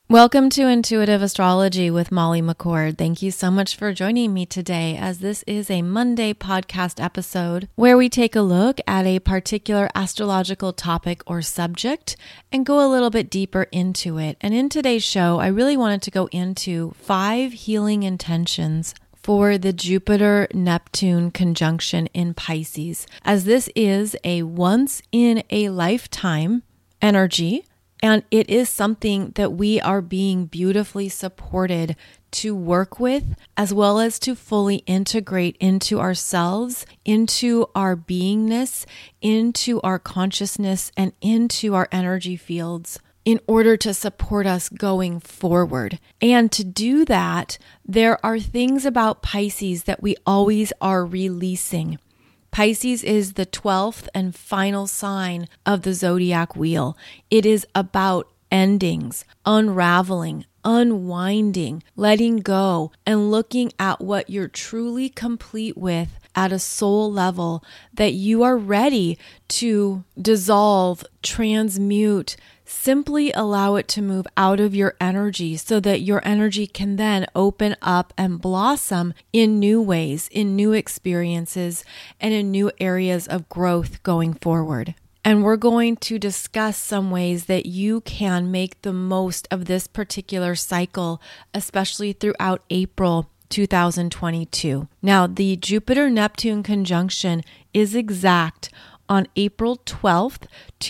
Welcome to Intuitive Astrology with Molly McCord. Thank you so much for joining me today, as this is a Monday podcast episode where we take a look at a particular astrological topic or subject and go a little bit deeper into it. And in today's show, I really wanted to go into 5 healing intentions for the Jupiter-Neptune conjunction in Pisces, as this is a once-in-a-lifetime energy. And it is something that we are being beautifully supported to work with, as well as to fully integrate into ourselves, into our beingness, into our consciousness, and into our energy fields in order to support us going forward. And to do that, there are things about Pisces that we always are releasing. Pisces is the 12th and final sign of the zodiac wheel. It is about endings, unraveling, unwinding, letting go, and looking at what you're truly complete with at a soul level, that you are ready to dissolve, transmute, simply allow it to move out of your energy so that your energy can then open up and blossom in new ways, in new experiences, and in new areas of growth going forward. And we're going to discuss some ways that you can make the most of this particular cycle, especially throughout April 2022. Now, the Jupiter-Neptune conjunction is exact on April 12th,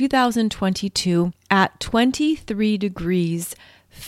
2022 at 23 degrees,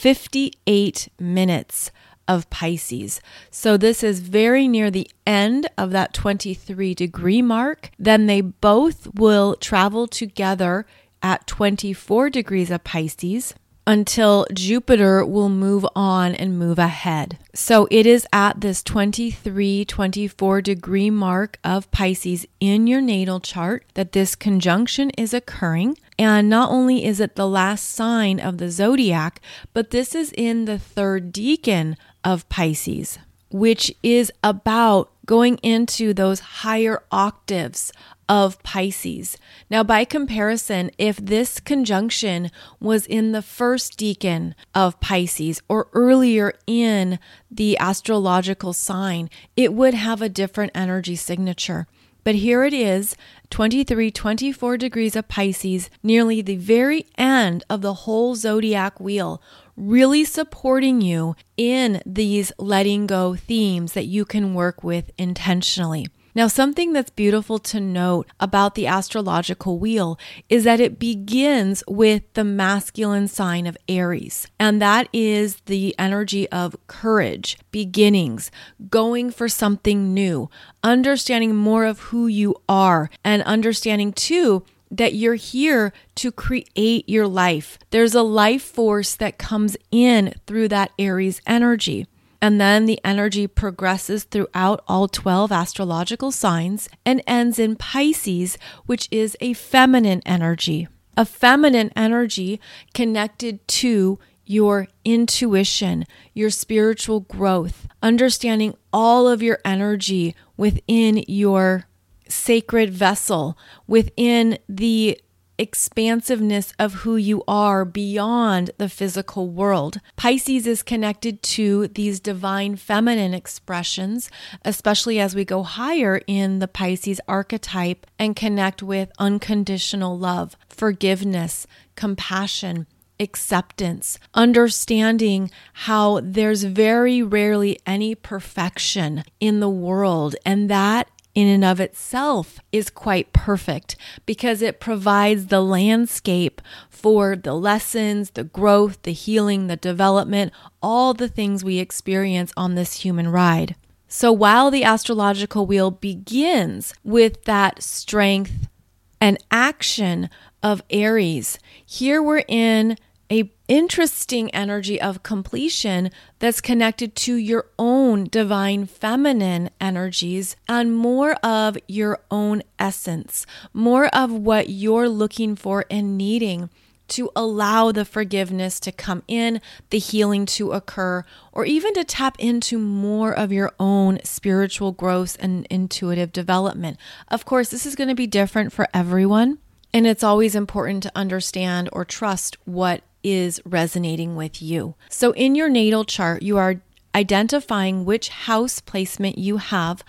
58 minutes of Pisces. So this is very near the end of that 23 degree mark. Then they both will travel together at 24 degrees of Pisces until Jupiter will move on and move ahead. So it is at this 23, 24 degree mark of Pisces in your natal chart that this conjunction is occurring. And not only is it the last sign of the zodiac, but this is in the third decan of Pisces, which is about going into those higher octaves of Pisces. Now, by comparison, if this conjunction was in the first decan of Pisces or earlier in the astrological sign, it would have a different energy signature. But here it is, 23, 24 degrees of Pisces, nearly the very end of the whole zodiac wheel, really supporting you in these letting go themes that you can work with intentionally. Now, something that's beautiful to note about the astrological wheel is that it begins with the masculine sign of Aries, and that is the energy of courage, beginnings, going for something new, understanding more of who you are, and understanding too that you're here to create your life. There's a life force that comes in through that Aries energy. And then the energy progresses throughout all 12 astrological signs and ends in Pisces, which is a feminine energy. A feminine energy connected to your intuition, your spiritual growth, understanding all of your energy within your sacred vessel, within the expansiveness of who you are beyond the physical world. Pisces is connected to these divine feminine expressions, especially as we go higher in the Pisces archetype and connect with unconditional love, forgiveness, compassion, acceptance, understanding how there's very rarely any perfection in the world, and that in and of itself is quite perfect because it provides the landscape for the lessons, the growth, the healing, the development, all the things we experience on this human ride. So while the astrological wheel begins with that strength and action of Aries, here we're in a interesting energy of completion that's connected to your own divine feminine energies and more of your own essence, more of what you're looking for and needing to allow the forgiveness to come in, the healing to occur, or even to tap into more of your own spiritual growth and intuitive development. Of course, this is going to be different for everyone. And it's always important to understand or trust what is resonating with you. So in your natal chart, you are identifying which house placement you have,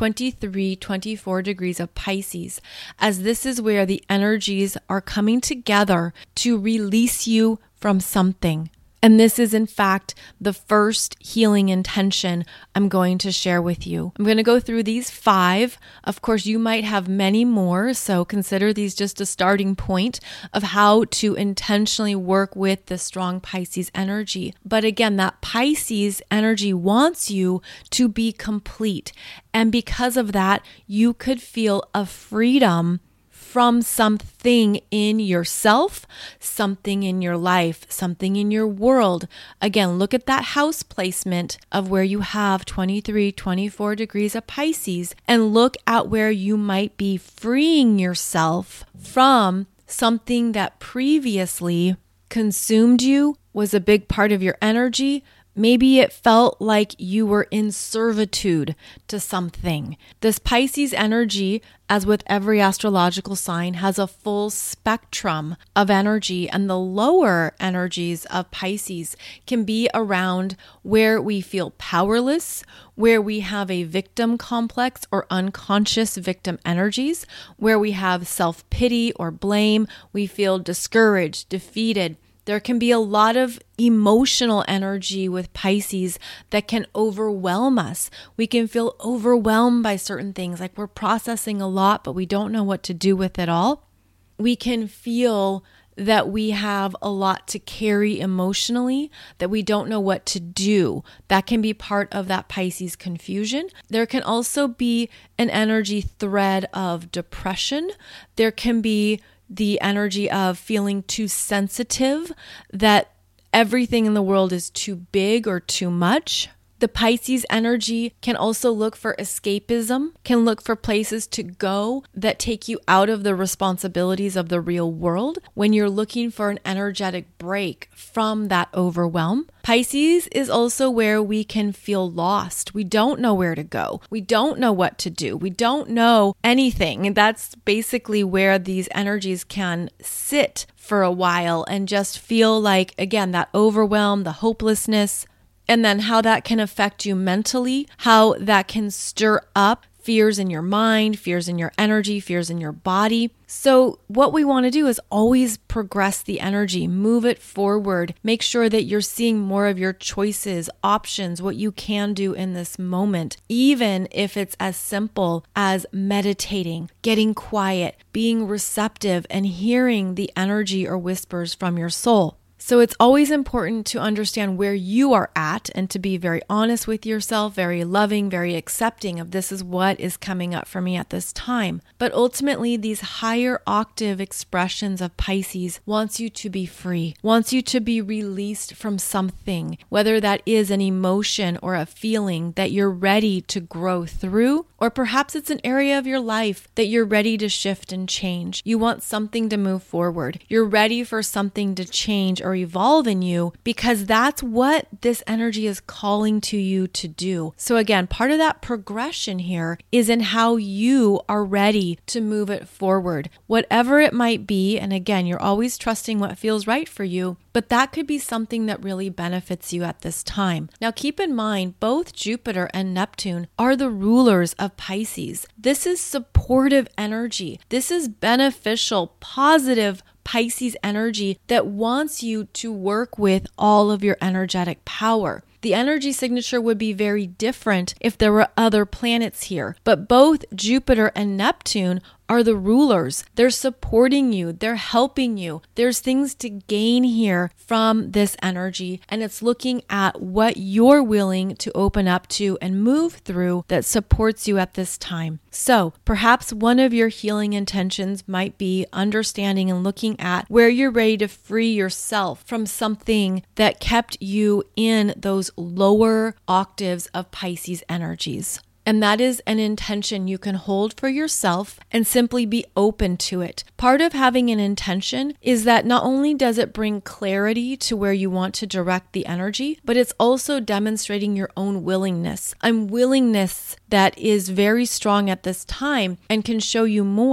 23, 24 degrees of Pisces, as this is where the energies are coming together to release you from something. And this is, in fact, the first healing intention I'm going to share with you. I'm going to go through these 5. Of course, you might have many more, so consider these just a starting point of how to intentionally work with the strong Pisces energy. But again, that Pisces energy wants you to be complete. And because of that, you could feel a freedom from something in yourself, something in your life, something in your world. Again, look at that house placement of where you have 23, 24 degrees of Pisces, and look at where you might be freeing yourself from something that previously consumed you, was a big part of your energy. Maybe it felt like you were in servitude to something. This Pisces energy, as with every astrological sign, has a full spectrum of energy, and the lower energies of Pisces can be around where we feel powerless, where we have a victim complex or unconscious victim energies, where we have self-pity or blame, we feel discouraged, defeated. There can be a lot of emotional energy with Pisces that can overwhelm us. We can feel overwhelmed by certain things, like we're processing a lot, but we don't know what to do with it all. We can feel that we have a lot to carry emotionally, that we don't know what to do. That can be part of that Pisces confusion. There can also be an energy thread of depression. There can be the energy of feeling too sensitive, that everything in the world is too big or too much. The Pisces energy can also look for escapism, can look for places to go that take you out of the responsibilities of the real world when you're looking for an energetic break from that overwhelm. Pisces is also where we can feel lost. We don't know where to go. We don't know what to do. We don't know anything. And that's basically where these energies can sit for a while and just feel like, again, that overwhelm, the hopelessness, and then how that can affect you mentally, how that can stir up fears in your mind, fears in your energy, fears in your body. So what we want to do is always progress the energy, move it forward, make sure that you're seeing more of your choices, options, what you can do in this moment, even if it's as simple as meditating, getting quiet, being receptive, and hearing the energy or whispers from your soul. So it's always important to understand where you are at and to be very honest with yourself, very loving, very accepting of this is what is coming up for me at this time. But ultimately, these higher octave expressions of Pisces wants you to be free, wants you to be released from something, whether that is an emotion or a feeling that you're ready to grow through, or perhaps it's an area of your life that you're ready to shift and change. You want something to move forward. You're ready for something to change or evolve in you because that's what this energy is calling to you to do. So again, part of that progression here is in how you are ready to move it forward, whatever it might be. And again, you're always trusting what feels right for you, but that could be something that really benefits you at this time. Now, keep in mind, both Jupiter and Neptune are the rulers of Pisces. This is supportive energy. This is beneficial, positive Pisces energy that wants you to work with all of your energetic power. The energy signature would be very different if there were other planets here, but both Jupiter and Neptune are the rulers. They're supporting you. They're helping you. There's things to gain here from this energy, and it's looking at what you're willing to open up to and move through that supports you at this time. So perhaps one of your healing intentions might be understanding and looking at where you're ready to free yourself from something that kept you in those lower octaves of Pisces energies. And that is an intention you can hold for yourself and simply be open to it. Part of having an intention is that not only does it bring clarity to where you want to direct the energy, but it's also demonstrating your own willingness. A willingness that is very strong at this time and can show you more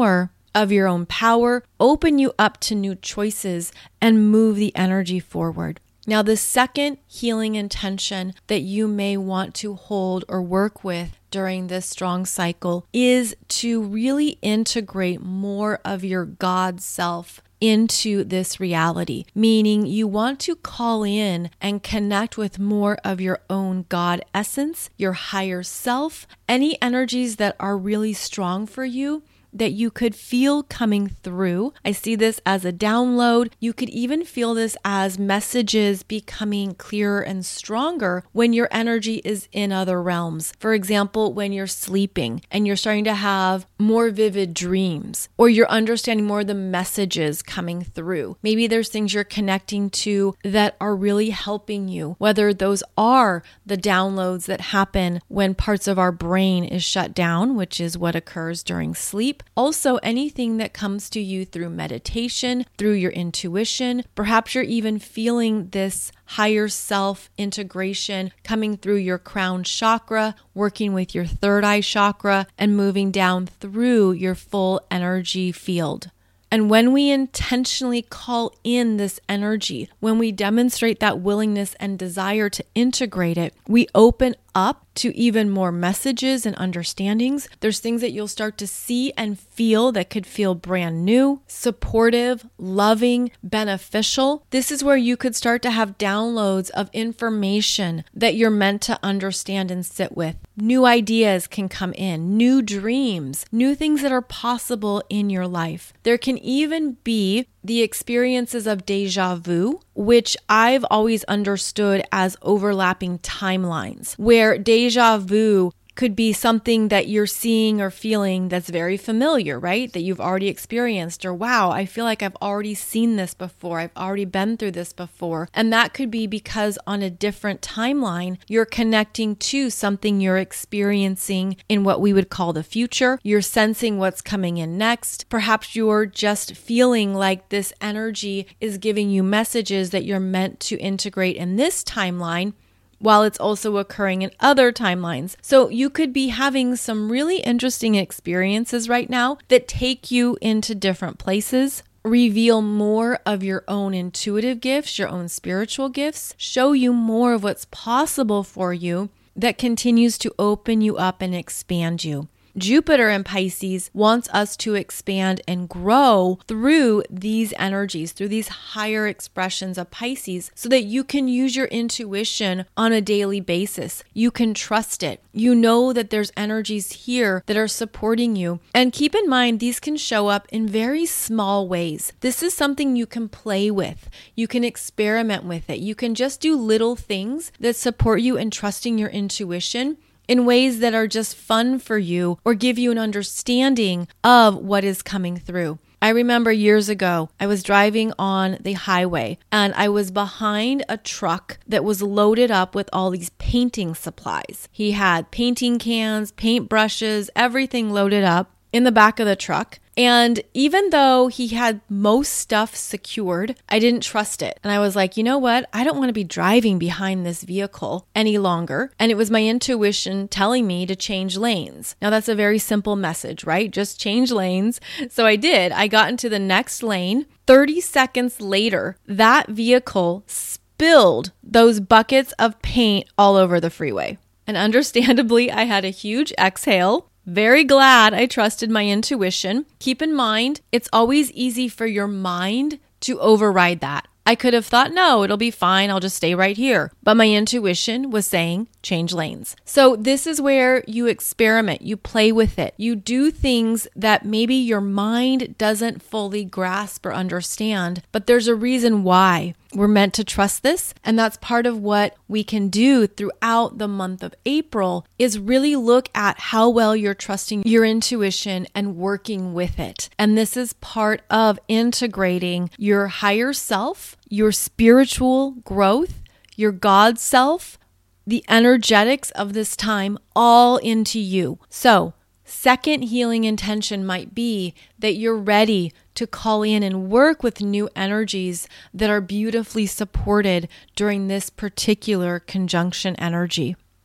of your own power, open you up to new choices, and move the energy forward. Now, the second healing intention that you may want to hold or work with during this strong cycle is to really integrate more of your God self into this reality, meaning you want to call in and connect with more of your own God essence, your higher self, any energies that are really strong for you that you could feel coming through. I see this as a download. You could even feel this as messages becoming clearer and stronger when your energy is in other realms. For example, when you're sleeping and you're starting to have more vivid dreams, or you're understanding more of the messages coming through. Maybe there's things you're connecting to that are really helping you, whether those are the downloads that happen when parts of our brain is shut down, which is what occurs during sleep. Also, anything that comes to you through meditation, through your intuition. Perhaps you're even feeling this higher self integration coming through your crown chakra, working with your third eye chakra, and moving down through your full energy field. And when we intentionally call in this energy, when we demonstrate that willingness and desire to integrate it, we open up to even more messages and understandings. There's things that you'll start to see and feel that could feel brand new, supportive, loving, beneficial. This is where you could start to have downloads of information that you're meant to understand and sit with. New ideas can come in, new dreams, new things that are possible in your life. There can even be the experiences of deja vu, which I've always understood as overlapping timelines, where deja vu could be something that you're seeing or feeling that's very familiar, right? That you've already experienced, or wow, I feel like I've already seen this before. I've already been through this before. And that could be because on a different timeline, you're connecting to something you're experiencing in what we would call the future. You're sensing what's coming in next. Perhaps you're just feeling like this energy is giving you messages that you're meant to integrate in this timeline, while it's also occurring in other timelines. So you could be having some really interesting experiences right now that take you into different places, reveal more of your own intuitive gifts, your own spiritual gifts, show you more of what's possible for you that continues to open you up and expand you. Jupiter in Pisces wants us to expand and grow through these energies, through these higher expressions of Pisces, so that you can use your intuition on a daily basis. You can trust it. You know that there's energies here that are supporting you. And keep in mind, these can show up in very small ways. This is something you can play with. You can experiment with it. You can just do little things that support you in trusting your intuition in ways that are just fun for you or give you an understanding of what is coming through. I remember years ago, I was driving on the highway and I was behind a truck that was loaded up with all these painting supplies. He had painting cans, paint brushes, everything loaded up in the back of the truck. And even though he had most stuff secured, I didn't trust it. And I was like, you know what? I don't want to be driving behind this vehicle any longer. And it was my intuition telling me to change lanes. Now that's a very simple message, right? Just change lanes. So I did. I got into the next lane. 30 seconds later, that vehicle spilled those buckets of paint all over the freeway. And understandably, I had a huge exhale. Very glad I trusted my intuition. Keep in mind, it's always easy for your mind to override that. I could have thought, no, it'll be fine. I'll just stay right here. But my intuition was saying, change lanes. So this is where you experiment, you play with it. You do things that maybe your mind doesn't fully grasp or understand, but there's a reason why. We're meant to trust this, and that's part of what we can do throughout the month of April is really look at how well you're trusting your intuition and working with it. And this is part of integrating your higher self, your spiritual growth, your God self, the energetics of this time all into you. So, second healing intention might be that you're ready to call in and work with new energies that are beautifully supported during this particular conjunction energy.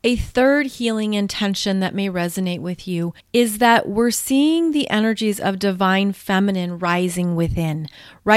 A third healing intention that may resonate with you is that we're seeing the energies of divine feminine rising within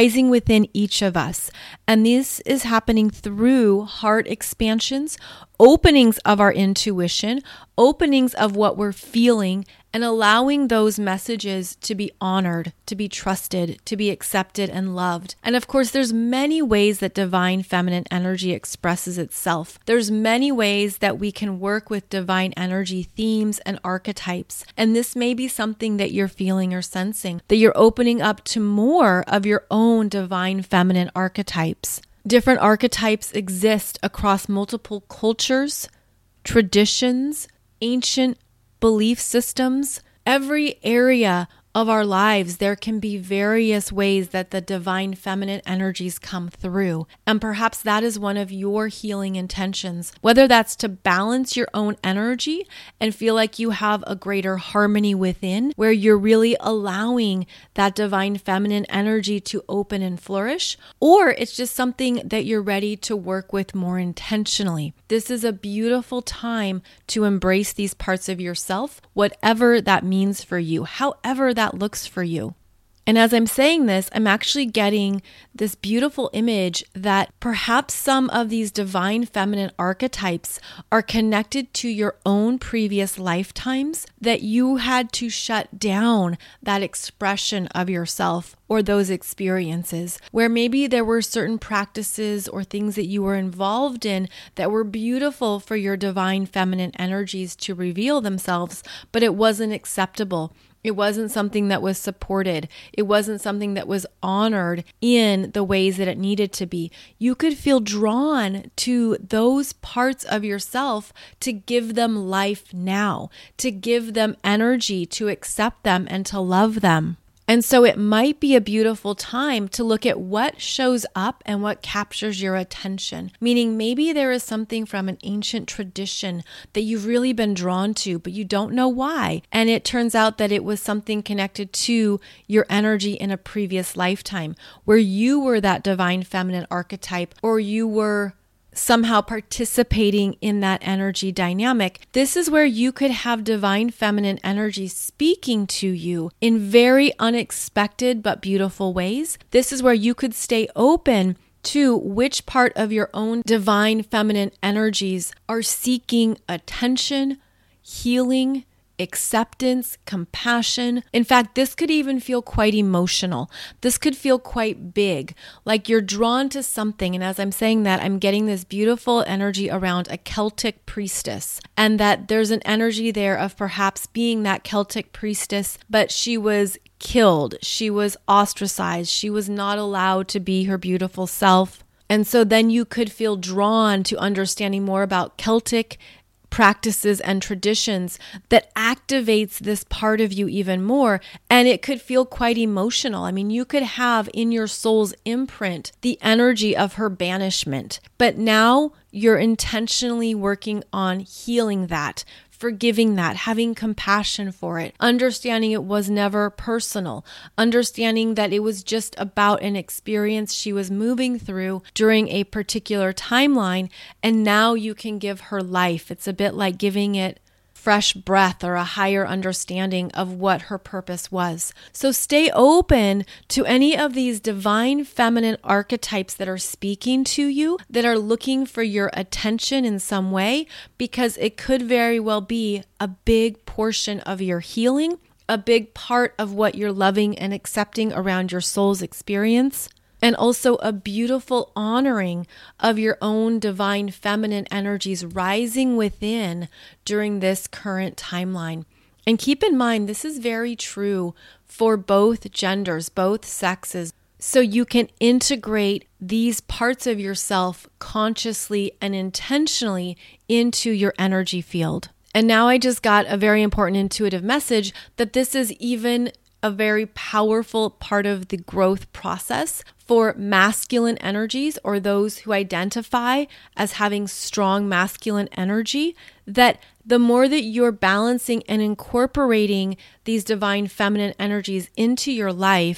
each of us. And this is happening through heart expansions, openings of our intuition, openings of what we're feeling, and allowing those messages to be honored, to be trusted, to be accepted and loved. And of course, there's many ways that divine feminine energy expresses itself. There's many ways that we can work with divine energy themes and archetypes. And this may be something that you're feeling or sensing, that you're opening up to more of your own divine feminine archetypes. Different archetypes exist across multiple cultures, traditions, ancient belief systems. Every area of our lives, there can be various ways that the divine feminine energies come through. And perhaps that is one of your healing intentions, whether that's to balance your own energy and feel like you have a greater harmony within, where you're really allowing that divine feminine energy to open and flourish, or it's just something that you're ready to work with more intentionally. This is a beautiful time to embrace these parts of yourself, whatever that means for you, however that looks for you. And as I'm saying this, I'm actually getting this beautiful image that perhaps some of these divine feminine archetypes are connected to your own previous lifetimes, that you had to shut down that expression of yourself or those experiences, where maybe there were certain practices or things that you were involved in that were beautiful for your divine feminine energies to reveal themselves, but it wasn't acceptable. It wasn't something that was supported. It wasn't something that was honored in the ways that it needed to be. You could feel drawn to those parts of yourself to give them life now, to give them energy, to accept them and to love them. And so it might be a beautiful time to look at what shows up and what captures your attention. Meaning maybe there is something from an ancient tradition that you've really been drawn to, but you don't know why. And it turns out that it was something connected to your energy in a previous lifetime, where you were that divine feminine archetype, or you were somehow participating in that energy dynamic. This is where you could have divine feminine energy speaking to you in very unexpected but beautiful ways. This is where you could stay open to which part of your own divine feminine energies are seeking attention, healing, acceptance, compassion. In fact, this could even feel quite emotional. This could feel quite big, like you're drawn to something. And as I'm saying that, I'm getting this beautiful energy around a Celtic priestess, and that there's an energy there of perhaps being that Celtic priestess, but she was killed. She was ostracized. She was not allowed to be her beautiful self. And so then you could feel drawn to understanding more about Celtic practices and traditions that activates this part of you even more. And it could feel quite emotional. I mean, you could have in your soul's imprint the energy of her banishment, but now you're intentionally working on healing that, forgiving that, having compassion for it, understanding it was never personal, understanding that it was just about an experience she was moving through during a particular timeline, and now you can give her life. It's a bit like giving it fresh breath or a higher understanding of what her purpose was. So stay open to any of these divine feminine archetypes that are speaking to you, that are looking for your attention in some way, because it could very well be a big portion of your healing, a big part of what you're loving and accepting around your soul's experience. And also a beautiful honoring of your own divine feminine energies rising within during this current timeline. And keep in mind, this is very true for both genders, both sexes. So you can integrate these parts of yourself consciously and intentionally into your energy field. And now I just got a very important intuitive message that this is even a very powerful part of the growth process for masculine energies, or those who identify as having strong masculine energy, that the more that you're balancing and incorporating these divine feminine energies into your life,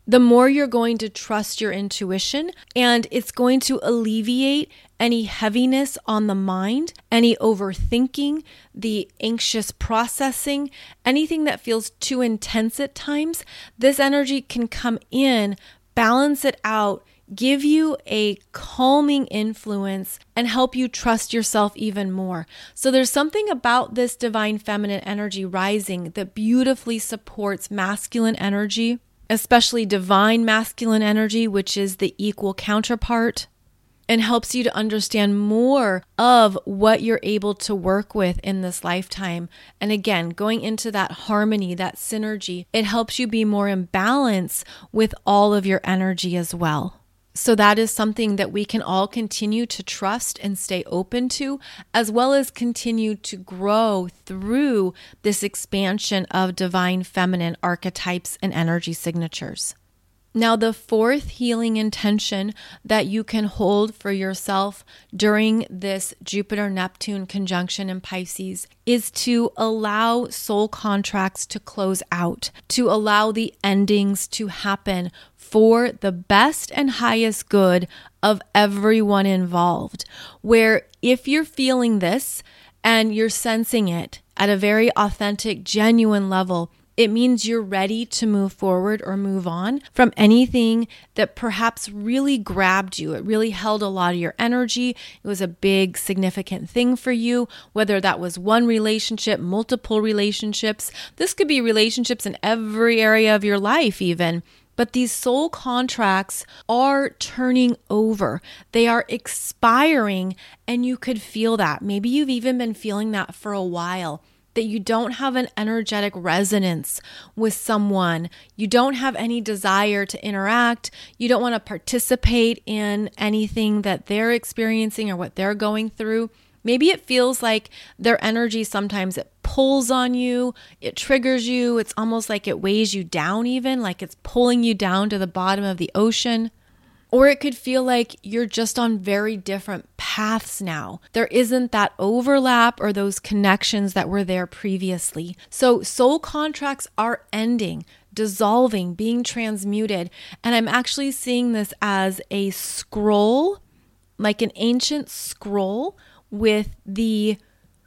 the more you're going to trust your intuition, and it's going to alleviate any heaviness on the mind, any overthinking, the anxious processing, anything that feels too intense at times. This energy can come in, balance it out, give you a calming influence, and help you trust yourself even more. So there's something about this divine feminine energy rising that beautifully supports masculine energy, especially divine masculine energy, which is the equal counterpart, and helps you to understand more of what you're able to work with in this lifetime. And again, going into that harmony, that synergy, it helps you be more in balance with all of your energy as well. So that is something that we can all continue to trust and stay open to, as well as continue to grow through this expansion of divine feminine archetypes and energy signatures. Now, the fourth healing intention that you can hold for yourself during this Jupiter-Neptune conjunction in Pisces is to allow soul contracts to close out, to allow the endings to happen for the best and highest good of everyone involved. Where if you're feeling this and you're sensing it at a very authentic, genuine level, it means you're ready to move forward or move on from anything that perhaps really grabbed you. It really held a lot of your energy. It was a big, significant thing for you, whether that was one relationship, multiple relationships. This could be relationships in every area of your life even. But these soul contracts are turning over. They are expiring, and you could feel that. Maybe you've even been feeling that for a while, that you don't have an energetic resonance with someone. You don't have any desire to interact. You don't want to participate in anything that they're experiencing or what they're going through. Maybe it feels like their energy sometimes it pulls on you, it triggers you. It's almost like it weighs you down even, like it's pulling you down to the bottom of the ocean. Or it could feel like you're just on very different paths now. There isn't that overlap or those connections that were there previously. So soul contracts are ending, dissolving, being transmuted. And I'm actually seeing this as a scroll, like an ancient scroll with the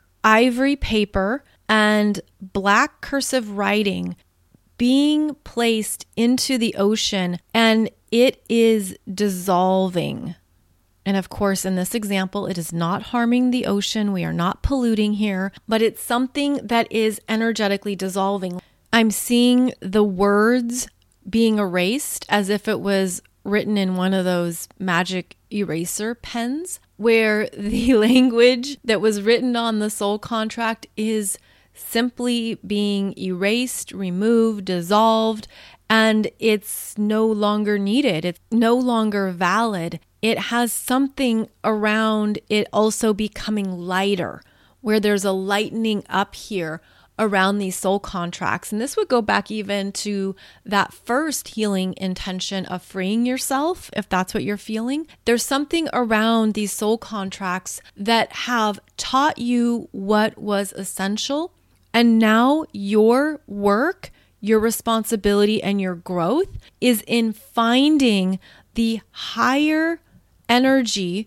ivory paper and black cursive writing being placed into the ocean, and it is dissolving. And of course, in this example, it is not harming the ocean. We are not polluting here, but it's something that is energetically dissolving. I'm seeing the words being erased as if it was written in one of those magic eraser pens, where the language that was written on the soul contract is simply being erased, removed, dissolved, and it's no longer needed. It's no longer valid. It has something around it also becoming lighter, where there's a lightening up here around these soul contracts. And this would go back even to that first healing intention of freeing yourself, if that's what you're feeling. There's something around these soul contracts that have taught you what was essential. And now your work, your responsibility, and your growth is in finding the higher energy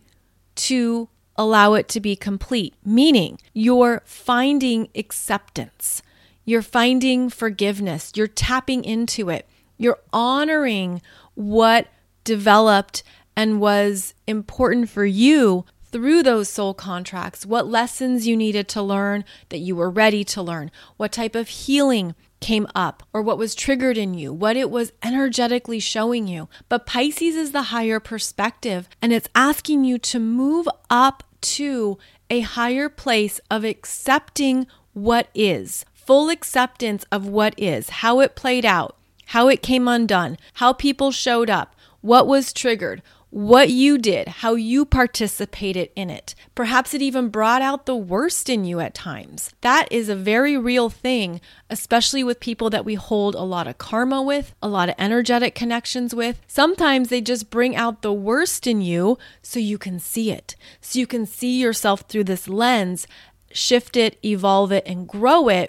to allow it to be complete. Meaning you're finding acceptance. You're finding forgiveness. You're tapping into it. You're honoring what developed and was important for you through those soul contracts, what lessons you needed to learn that you were ready to learn, what type of healing came up or what was triggered in you, what it was energetically showing you. But Pisces is the higher perspective, and it's asking you to move up to a higher place of accepting what is, full acceptance of what is, how it played out, how it came undone, how people showed up, what was triggered, what you did, how you participated in it. Perhaps it even brought out the worst in you at times. That is a very real thing, especially with people that we hold a lot of karma with, a lot of energetic connections with. Sometimes they just bring out the worst in you so you can see it, so you can see yourself through this lens, shift it, evolve it, and grow it.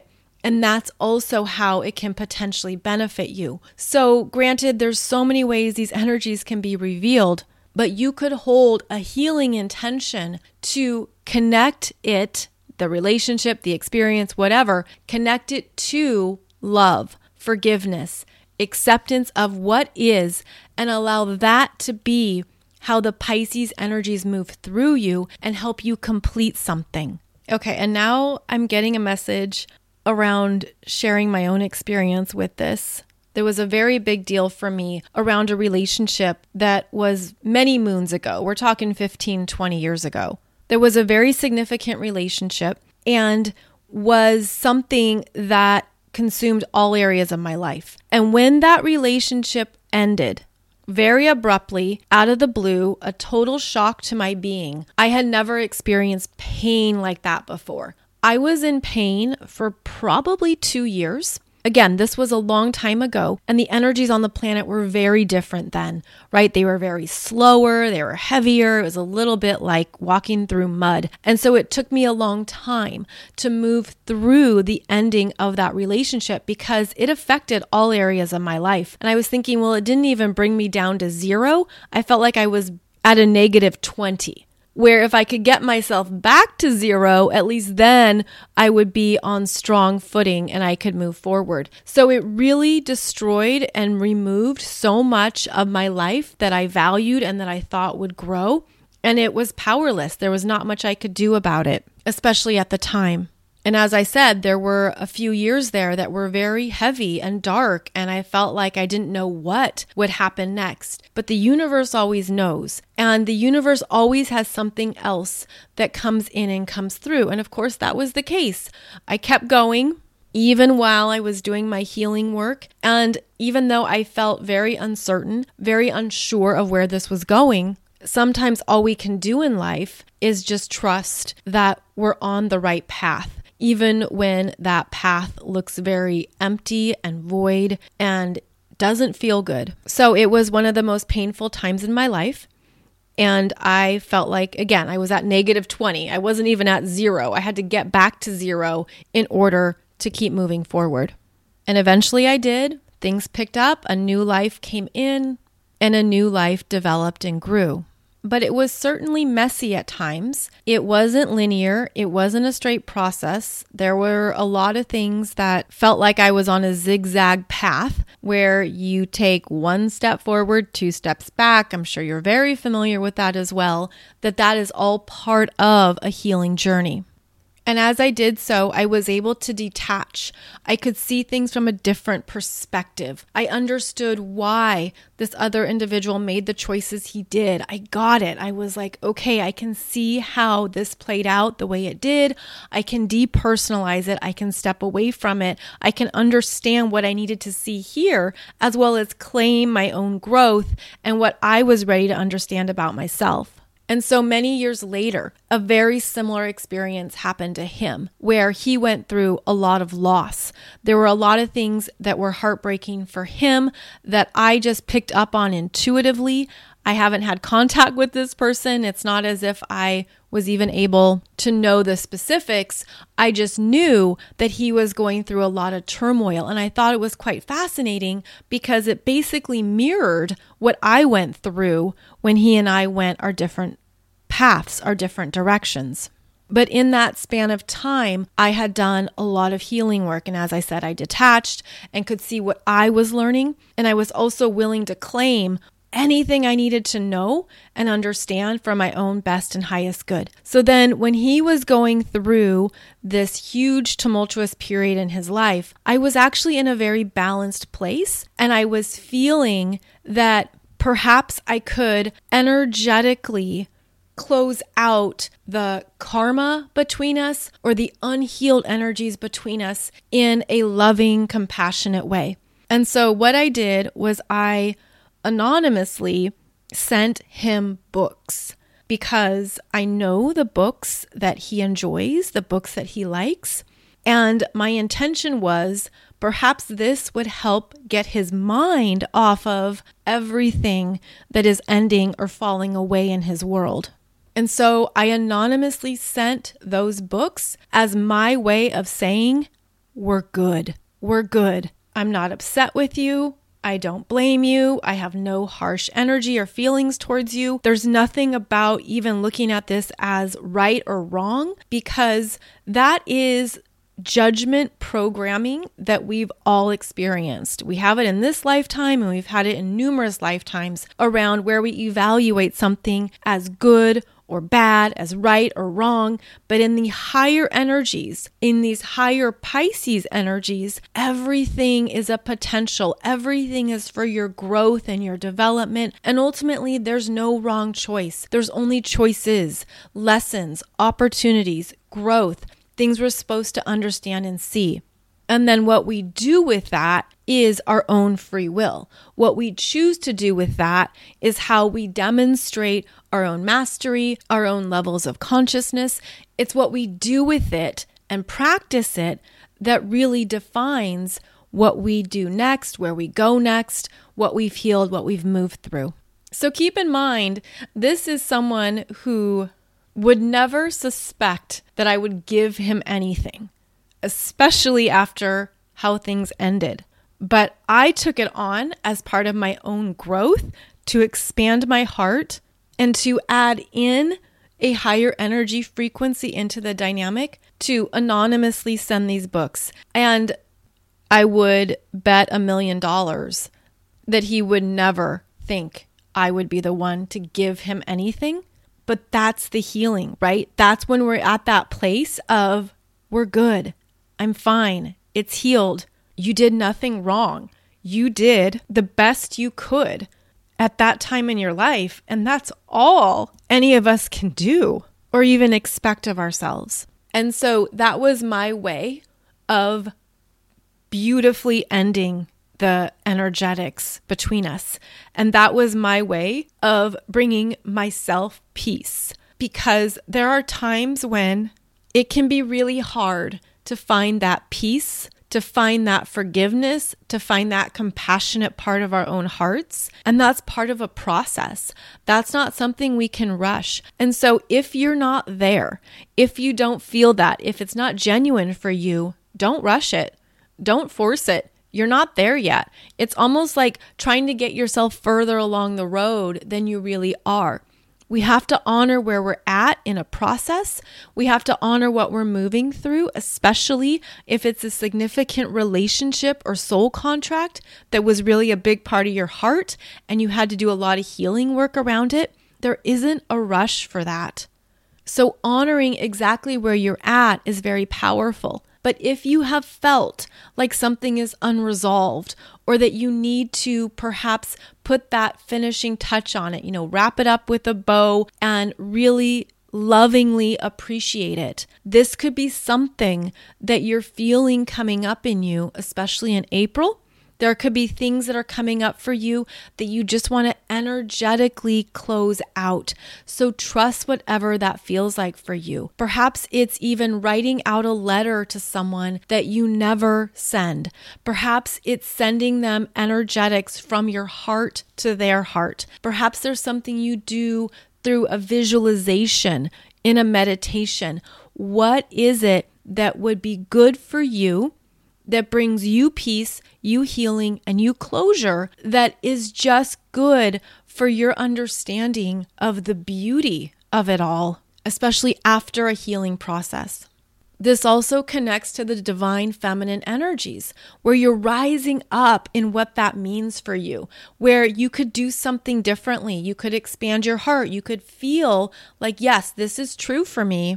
And that's also how it can potentially benefit you. So granted, there's so many ways these energies can be revealed, but you could hold a healing intention to connect it, the relationship, the experience, whatever, connect it to love, forgiveness, acceptance of what is, and allow that to be how the Pisces energies move through you and help you complete something. Okay, and now I'm getting a message around sharing my own experience with this. There was a very big deal for me around a relationship that was many moons ago. We're talking 15, 20 years ago. There was a very significant relationship and was something that consumed all areas of my life. And when that relationship ended, very abruptly, out of the blue, a total shock to my being, I had never experienced pain like that before. I was in pain for probably 2 years. Again, this was a long time ago, and the energies on the planet were very different then, right? They were very slower, they were heavier. It was a little bit like walking through mud. And so it took me a long time to move through the ending of that relationship because it affected all areas of my life. And I was thinking, well, it didn't even bring me down to 0. I felt like I was at a negative 20. Where if I could get myself back to 0, at least then I would be on strong footing and I could move forward. So it really destroyed and removed so much of my life that I valued and that I thought would grow. And it was powerless. There was not much I could do about it, especially at the time. And as I said, there were a few years there that were very heavy and dark, and I felt like I didn't know what would happen next. But the universe always knows, and the universe always has something else that comes in and comes through. And of course, that was the case. I kept going, even while I was doing my healing work. And even though I felt very uncertain, very unsure of where this was going, sometimes all we can do in life is just trust that we're on the right path. Even when that path looks very empty and void and doesn't feel good. So it was one of the most painful times in my life. And I felt like, again, I was at negative 20. I wasn't even at 0. I had to get back to 0 in order to keep moving forward. And eventually I did. Things picked up, a new life came in, and a new life developed and grew. But it was certainly messy at times. It wasn't linear. It wasn't a straight process. There were a lot of things that felt like I was on a zigzag path where you take 1 step forward, 2 steps back. I'm sure you're very familiar with that as well, that is all part of a healing journey. And as I did so, I was able to detach. I could see things from a different perspective. I understood why this other individual made the choices he did. I got it. I was like, okay, I can see how this played out the way it did. I can depersonalize it. I can step away from it. I can understand what I needed to see here, as well as claim my own growth and what I was ready to understand about myself. And so many years later, a very similar experience happened to him where he went through a lot of loss. There were a lot of things that were heartbreaking for him that I just picked up on intuitively. I haven't had contact with this person. It's not as if I was even able to know the specifics. I just knew that he was going through a lot of turmoil. And I thought it was quite fascinating because it basically mirrored what I went through when he and I went our different paths, our different directions. But in that span of time, I had done a lot of healing work. And as I said, I detached and could see what I was learning. And I was also willing to claim anything I needed to know and understand for my own best and highest good. So then when he was going through this huge tumultuous period in his life, I was actually in a very balanced place. And I was feeling that perhaps I could energetically close out the karma between us or the unhealed energies between us in a loving, compassionate way. And so what I did was I anonymously sent him books because I know the books that he enjoys, the books that he likes. And my intention was perhaps this would help get his mind off of everything that is ending or falling away in his world. And so I anonymously sent those books as my way of saying, we're good. We're good. I'm not upset with you. I don't blame you. I have no harsh energy or feelings towards you. There's nothing about even looking at this as right or wrong, because that is judgment programming that we've all experienced. We have it in this lifetime, and we've had it in numerous lifetimes around where we evaluate something as good or bad, as right or wrong. But in the higher energies, in these higher Pisces energies, everything is a potential. Everything is for your growth and your development. And ultimately, there's no wrong choice. There's only choices, lessons, opportunities, growth, things we're supposed to understand and see. And then what we do with that is our own free will. What we choose to do with that is how we demonstrate our own mastery, our own levels of consciousness. It's what we do with it and practice it that really defines what we do next, where we go next, what we've healed, what we've moved through. So keep in mind, this is someone who would never suspect that I would give him anything, especially after how things ended. But I took it on as part of my own growth to expand my heart and to add in a higher energy frequency into the dynamic, to anonymously send these books. And I would bet $1 million that he would never think I would be the one to give him anything. But that's the healing, right? That's when we're at that place of, we're good. I'm fine. It's healed. You did nothing wrong. You did the best you could at that time in your life. And that's all any of us can do or even expect of ourselves. And so that was my way of beautifully ending the energetics between us. And that was my way of bringing myself peace, because there are times when it can be really hard to find that peace, to find that forgiveness, to find that compassionate part of our own hearts. And that's part of a process. That's not something we can rush. And so if you're not there, if you don't feel that, if it's not genuine for you, don't rush it. Don't force it. You're not there yet. It's almost like trying to get yourself further along the road than you really are. We have to honor where we're at in a process. We have to honor what we're moving through, especially if it's a significant relationship or soul contract that was really a big part of your heart and you had to do a lot of healing work around it. There isn't a rush for that. So honoring exactly where you're at is very powerful. But if you have felt like something is unresolved, or that you need to perhaps put that finishing touch on it, wrap it up with a bow and really lovingly appreciate it, this could be something that you're feeling coming up in you, especially in April. There could be things that are coming up for you that you just want to energetically close out. So trust whatever that feels like for you. Perhaps it's even writing out a letter to someone that you never send. Perhaps it's sending them energetics from your heart to their heart. Perhaps there's something you do through a visualization in a meditation. What is it that would be good for you, that brings you peace, you healing, and you closure, that is just good for your understanding of the beauty of it all, especially after a healing process? This also connects to the divine feminine energies, where you're rising up in what that means for you, where you could do something differently. You could expand your heart. You could feel like, yes, this is true for me,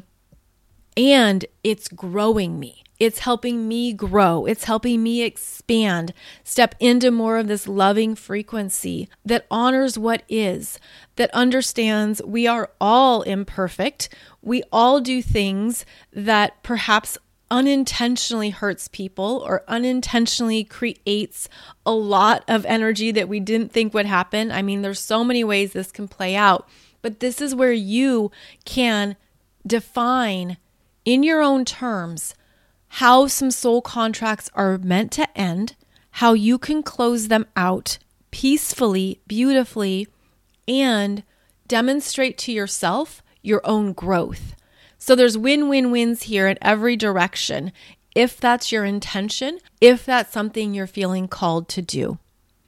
and it's growing me. It's helping me grow. It's helping me expand, step into more of this loving frequency that honors what is, that understands we are all imperfect. We all do things that perhaps unintentionally hurts people or unintentionally creates a lot of energy that we didn't think would happen. I mean, there's so many ways this can play out, but this is where you can define in your own terms how some soul contracts are meant to end, how you can close them out peacefully, beautifully, and demonstrate to yourself your own growth. So there's win-win-wins here in every direction. if that's your intention, if that's something you're feeling called to do.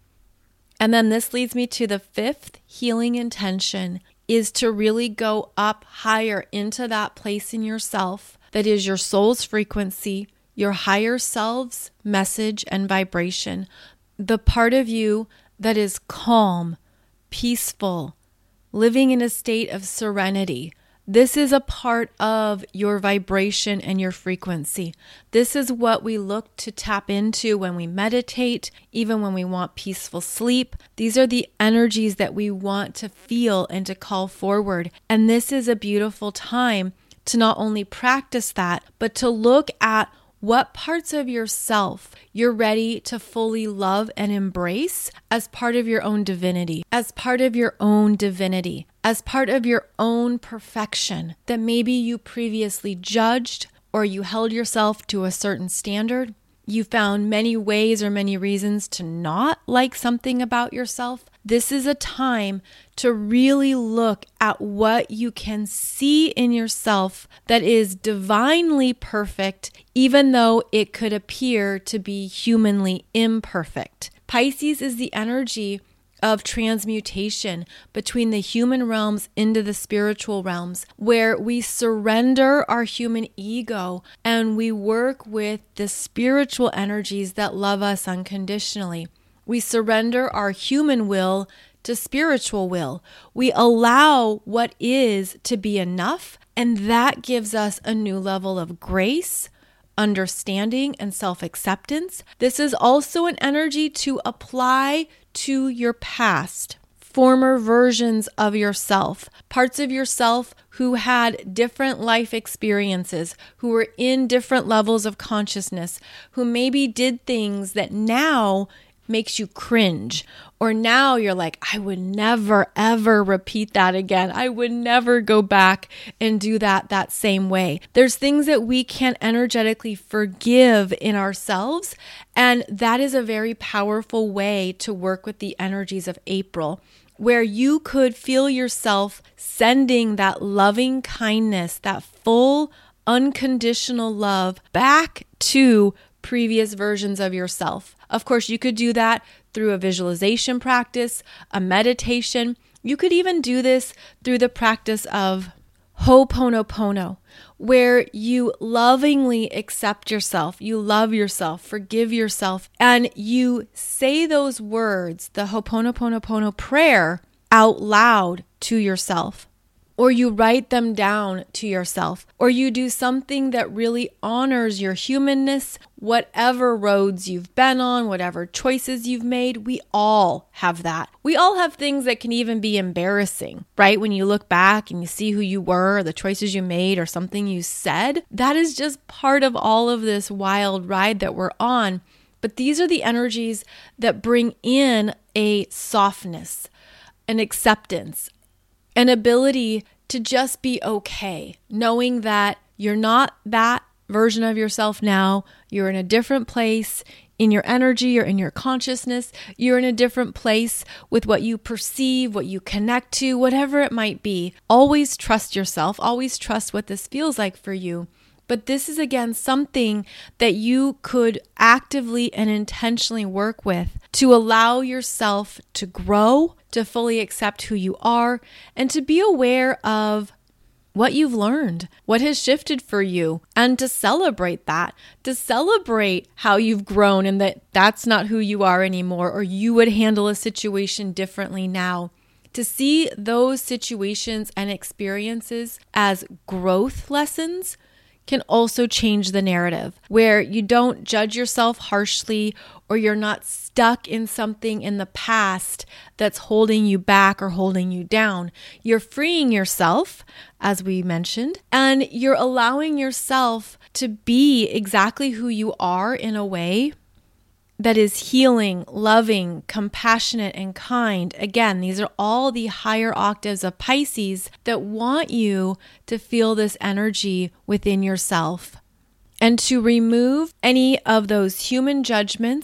And then this leads me to the fifth healing intention, is to really go up higher into that place in yourself that is your soul's frequency, your higher self's message and vibration, the part of you that is calm, peaceful, living in a state of serenity. This is a part of your vibration and your frequency. This is what we look to tap into when we meditate, even when we want peaceful sleep. These are the energies that we want to feel and to call forward. And this is a beautiful time to not only practice that, but to look at what parts of yourself you're ready to fully love and embrace as part of your own divinity, as part of your own divinity, as part of your own perfection that maybe you previously judged or you held yourself to a certain standard. You found many ways or many reasons to not like something about yourself. This is a time to really look at what you can see in yourself that is divinely perfect, even though it could appear to be humanly imperfect. Pisces is the energy of transmutation between the human realms into the spiritual realms, where we surrender our human ego and we work with the spiritual energies that love us unconditionally. We surrender our human will to spiritual will. We allow what is to be enough, and that gives us a new level of grace, understanding, and self-acceptance. This is also an energy to apply to your past, former versions of yourself, parts of yourself who had different life experiences, who were in different levels of consciousness, who maybe did things that now makes you cringe, or now you're like, I would never ever repeat that again. I would never go back and do that same way. There's things that we can't energetically forgive in ourselves, and that is a very powerful way to work with the energies of April, where you could feel yourself sending that loving kindness, that full unconditional love back to previous versions of yourself. Of course, you could do that through a visualization practice, a meditation. You could even do this through the practice of Ho'oponopono, where you lovingly accept yourself, you love yourself, forgive yourself, and you say those words, the Ho'oponopono prayer, out loud to yourself. Or you write them down to yourself, or you do something that really honors your humanness, whatever roads you've been on, whatever choices you've made. We all have that. We all have things that can even be embarrassing, right? When you look back and you see who you were, or the choices you made, or something you said, that is just part of all of this wild ride that we're on. But these are the energies that bring in a softness, an acceptance, an ability to just be okay, knowing that you're not that version of yourself now. You're in a different place in your energy or in your consciousness. You're in a different place with what you perceive, what you connect to, whatever it might be. Always trust yourself. Always trust what this feels like for you. But this is, again, something that you could actively and intentionally work with to allow yourself to grow, to fully accept who you are, and to be aware of what you've learned, what has shifted for you, and to celebrate that, to celebrate how you've grown and that that's not who you are anymore, or you would handle a situation differently now. To see those situations and experiences as growth lessons can also change the narrative, where you don't judge yourself harshly, or you're not stuck in something in the past that's holding you back or holding you down. You're freeing yourself, as we mentioned, and you're allowing yourself to be exactly who you are in a way that is healing, loving, compassionate, and kind. Again, these are all the higher octaves of Pisces that want you to feel this energy within yourself and to remove any of those human judgments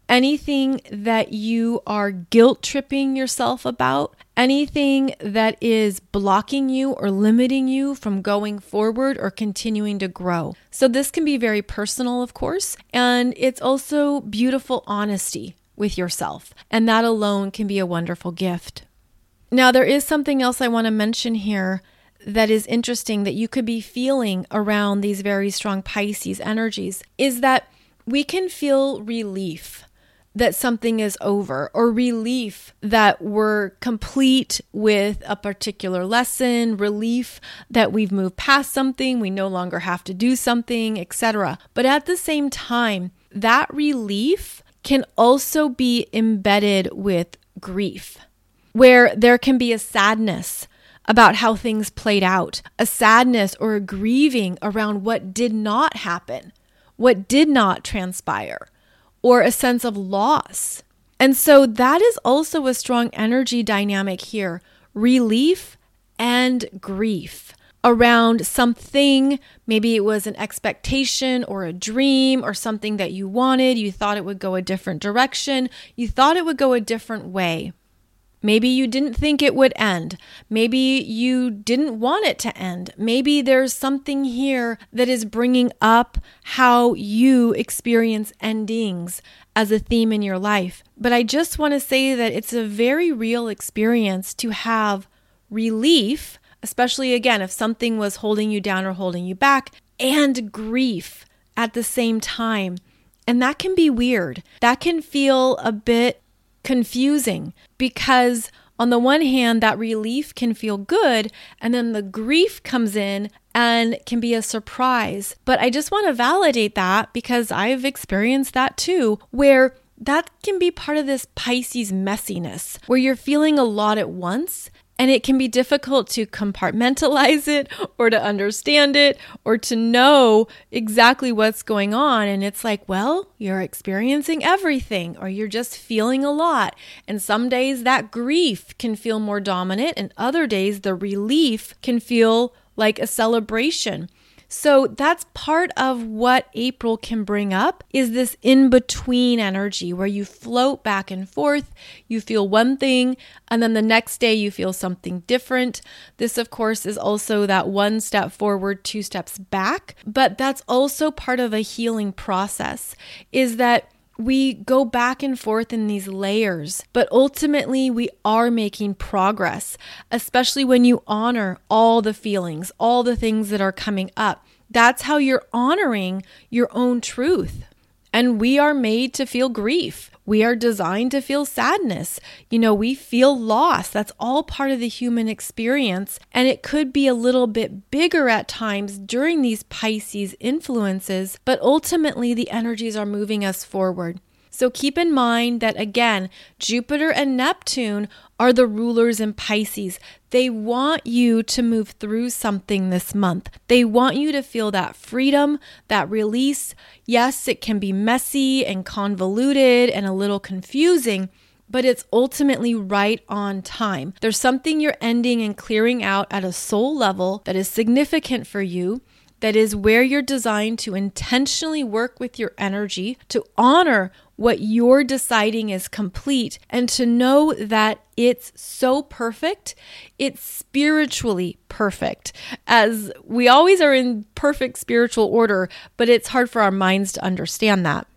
anything that you are guilt tripping yourself about, anything that is blocking you or limiting you from going forward or continuing to grow. So this can be very personal, of course, and it's also beautiful honesty with yourself, and that alone can be a wonderful gift. Now, there is something else I want to mention here that is interesting that you could be feeling around these very strong Pisces energies, is that we can feel relief that something is over, or relief that we're complete with a particular lesson, relief that we've moved past something, we no longer have to do something, etc. But at the same time, that relief can also be embedded with grief, where there can be a sadness about how things played out, a sadness or a grieving around what did not happen, what did not transpire, or a sense of loss. And so that is also a strong energy dynamic here, relief and grief around something. Maybe it was an expectation or a dream or something that you wanted. You thought it would go a different direction. You thought it would go a different way. Maybe you didn't think it would end. Maybe you didn't want it to end. Maybe there's something here that is bringing up how you experience endings as a theme in your life. But I just want to say that it's a very real experience to have relief, especially again, if something was holding you down or holding you back, and grief at the same time. And that can be weird. That can feel a bit confusing, because on the one hand, that relief can feel good, and then the grief comes in and can be a surprise. But I just want to validate that, because I've experienced that too, where that can be part of this Pisces messiness, where you're feeling a lot at once. And it can be difficult to compartmentalize it, or to understand it, or to know exactly what's going on. And it's like, well, you're experiencing everything, or you're just feeling a lot. And some days that grief can feel more dominant, and other days the relief can feel like a celebration. So that's part of what April can bring up, is this in-between energy where you float back and forth, you feel one thing, and then the next day you feel something different. This, of course, is also that one step forward, two steps back, but that's also part of a healing process, is that we go back and forth in these layers, but ultimately we are making progress, especially when you honor all the feelings, all the things that are coming up. That's how you're honoring your own truth. And we are made to feel grief. We are designed to feel sadness. We feel loss. That's all part of the human experience. And it could be a little bit bigger at times during these Pisces influences, but ultimately the energies are moving us forward. So keep in mind that, again, Jupiter and Neptune are the rulers in Pisces. They want you to move through something this month. They want you to feel that freedom, that release. Yes, it can be messy and convoluted and a little confusing, but it's ultimately right on time. There's something you're ending and clearing out at a soul level that is significant for you, that is where you're designed to intentionally work with your energy, to honor what you're deciding is complete, and to know that it's so perfect, it's spiritually perfect. As we always are in perfect spiritual order, but it's hard for our minds to understand that.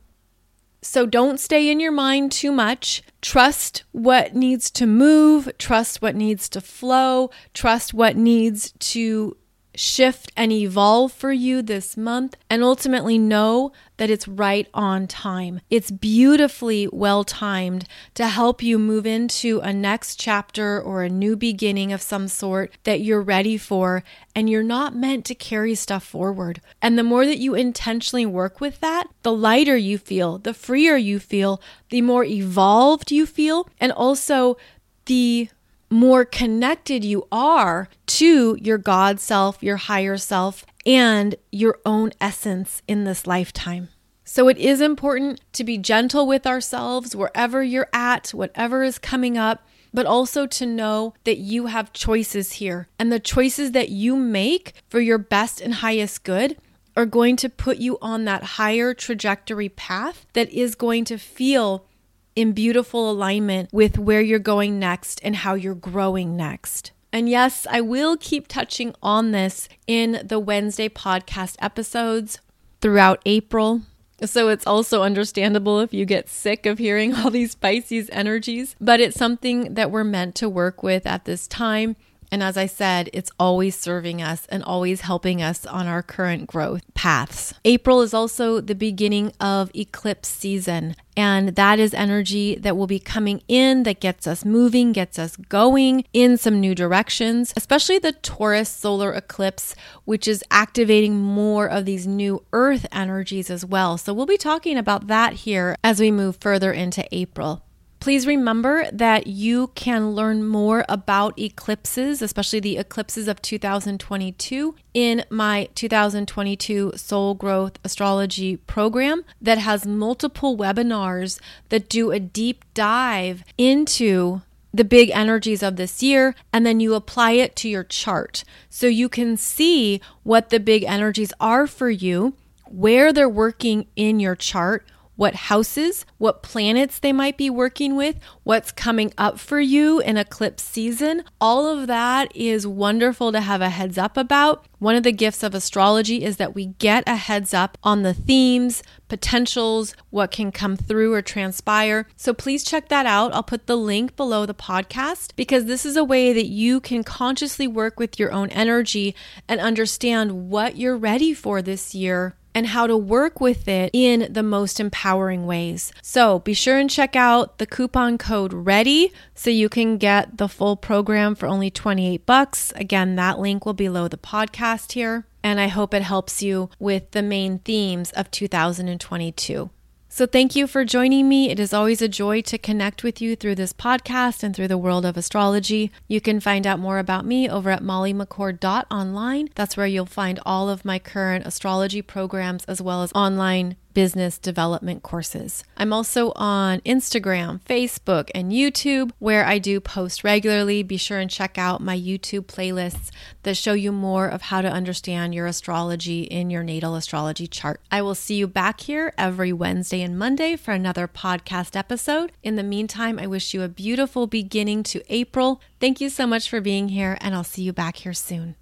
So don't stay in your mind too much. Trust what needs to move, trust what needs to flow, trust what needs to shift and evolve for you this month, and ultimately know that it's right on time. It's beautifully well timed to help you move into a next chapter or a new beginning of some sort that you're ready for, and you're not meant to carry stuff forward. And the more that you intentionally work with that, the lighter you feel, the freer you feel, the more evolved you feel, and also the more connected you are to your God self, your higher self, and your own essence in this lifetime. So it is important to be gentle with ourselves wherever you're at, whatever is coming up, but also to know that you have choices here. And the choices that you make for your best and highest good are going to put you on that higher trajectory path that is going to feel in beautiful alignment with where you're going next and how you're growing next. And yes, I will keep touching on this in the Wednesday podcast episodes throughout April. So it's also understandable if you get sick of hearing all these Pisces energies, but it's something that we're meant to work with at this time. And as I said, it's always serving us and always helping us on our current growth paths. April is also the beginning of eclipse season. And that is energy that will be coming in that gets us moving, gets us going in some new directions, especially the Taurus solar eclipse, which is activating more of these new earth energies as well. So we'll be talking about that here as we move further into April. Please remember that you can learn more about eclipses, especially the eclipses of 2022, in my 2022 Soul Growth Astrology program that has multiple webinars that do a deep dive into the big energies of this year, and then you apply it to your chart. So you can see what the big energies are for you, where they're working in your chart, what houses, what planets they might be working with, what's coming up for you in eclipse season. All of that is wonderful to have a heads up about. One of the gifts of astrology is that we get a heads up on the themes, potentials, what can come through or transpire. So please check that out. I'll put the link below the podcast because this is a way that you can consciously work with your own energy and understand what you're ready for this year and how to work with it in the most empowering ways. So be sure and check out the coupon code READY so you can get the full program for only $28. Again, that link will be below the podcast here. And I hope it helps you with the main themes of 2022. So thank you for joining me. It is always a joy to connect with you through this podcast and through the world of astrology. You can find out more about me over at mollymccord.online. That's where you'll find all of my current astrology programs as well as online business development courses. I'm also on Instagram, Facebook, and YouTube where I do post regularly. Be sure and check out my YouTube playlists that show you more of how to understand your astrology in your natal astrology chart. I will see you back here every Wednesday and Monday for another podcast episode. In the meantime, I wish you a beautiful beginning to April. Thank you so much for being here, and I'll see you back here soon.